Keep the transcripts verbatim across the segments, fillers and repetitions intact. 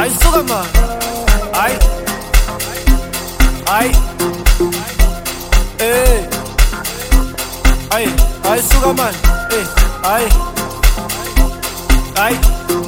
Ay suka man, ay, ay, eh, ay, ay suka man, eh, ay, ay,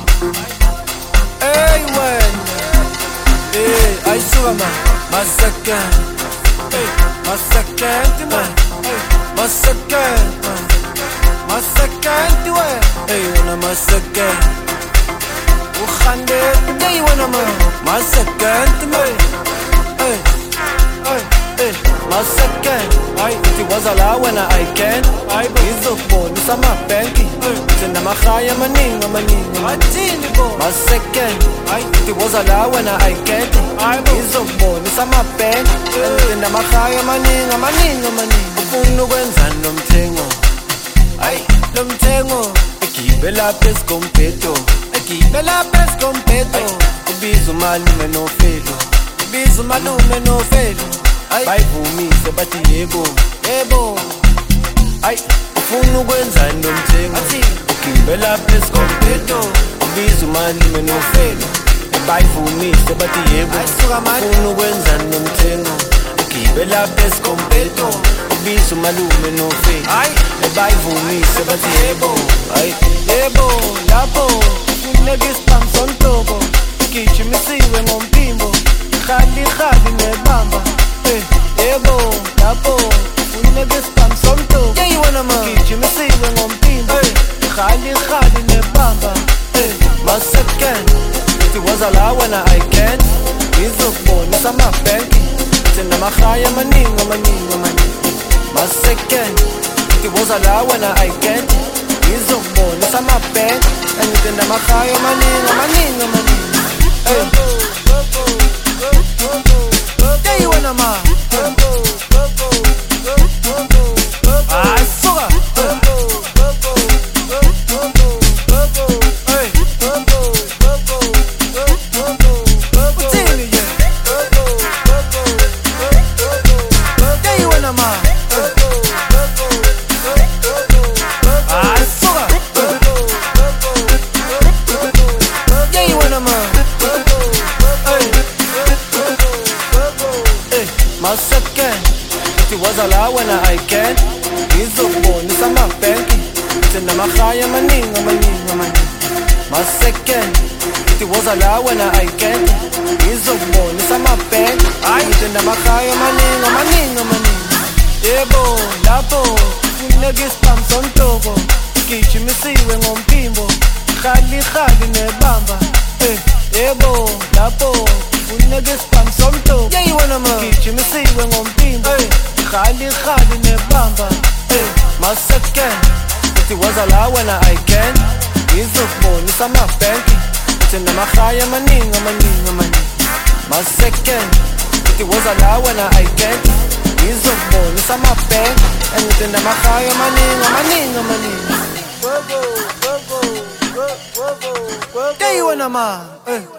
hey when, eh, ay suka man, masakan, eh, masakan man, eh, masakan, masakan tiwa, eh, wana masakan. Ukhande day wana ma masakan me hey hey hey masakan ay it was ala when I can ay izobona sama banki senda makhaya maningi maningi athini bo masakan ay it was ala when I can ay izobona sama banki senda makhaya maningi maningi maningi ufuna ukwenza nomthengo ay lomthengo egibela phezu kompeto Bela pes competo Ubizo malume no felo Ubizo malume no felo Bayivumise bathi yebo Yebo Ay ufuna ukwenza nomthengo Ugibela pes competo Ubizo malume no felo Bayivumise bathi yebo Ufuna ukwenza nomthengo Ugibela pes competo Ubizo malume no felo Bayivumise bathi yebo Ay yebo lapho Negispam sontoko Gijimisiwe ngompimbo Khali khali nebamba Eh yebo lapho Negispam sontoko Yeah you wanna man Gijimisiwe ngompimbo Khali khali nebamba Eh masakan It was ala when I can Izokubona sama banki Senda makhaya maningi maningi maningi Masakan It was ala when I can Izokubona sama banki Ngitenda makhaya maningi maningi maningi hey hey wena ma ay suka hey utini ye hey wena ma ay suka Masakan It was ala when I can Izobona sama banki Senda makhaya maningi maningi maningi Masakan It was ala when I can Izobona sama banki Ay senda makhaya maningi maningi maningi Yebo lapho Negispam sontoko Gijimisiwe ngompimbo Khali khali nebamba Eh yebo lapho Negispam sontoko Yeah you wanna man Gijimisiwe ngompimbo Khali khali nebamba Masakan It was ala when I can Izokubona sama banki Senda makhaya maningi maningi maningi Masakan It was ala when I can Izokubona sama banki Senda makhaya maningi maningi maningi Yeah you wanna man